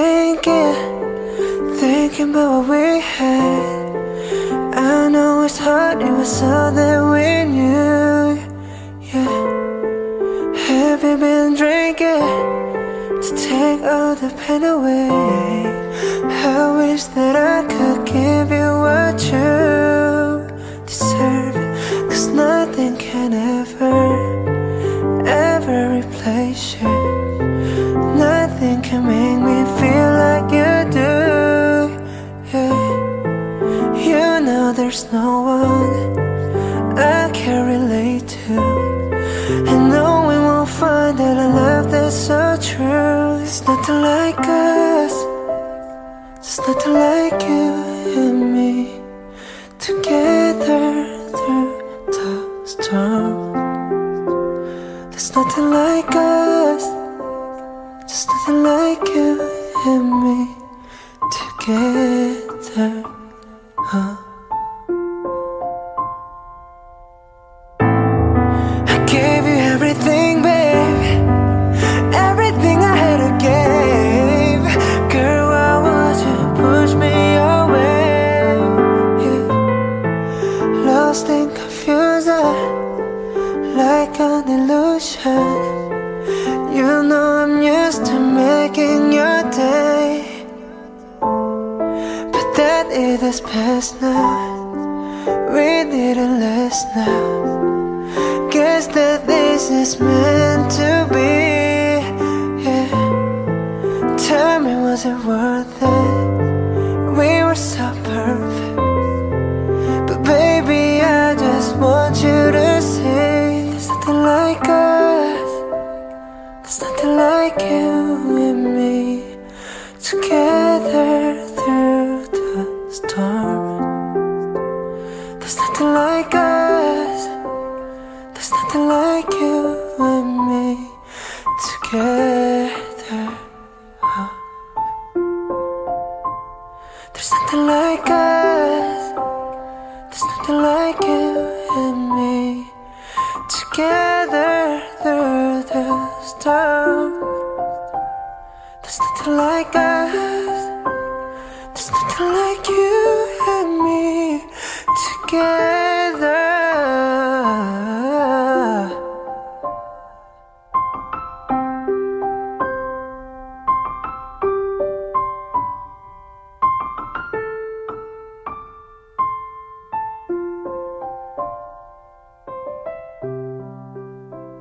thinking about what we had. I know it's hard, it was all that we knew. Yeah, have you been drinking to take all the pain away? I wish that I could give you what you deserve, 'cause nothing can ever replace you. Nothing can make me feel like you do. Yeah, you know there's no one I can relate to, and no one will find that I love that's so true. It's nothing like us, it's nothing like you and me, together through the storm. There's nothing like us, just nothing like you and me, together. I gave you everything, babe, everything I had to give. Girl, why would you push me away? Yeah. Lost and confused, like an illusion. You know I'm used to making your day, but that it is past now. We didn't last now. Guess that this is meant to be. Yeah. Tell me, was it worth it? We were so perfect, but baby, I just want you to see there's nothing like us, there's nothing like you and me, together through the storm. There's nothing like us, there's nothing like you and me, together. There's nothing like us, there's nothing like you and me, together through the storm. There's nothing like us.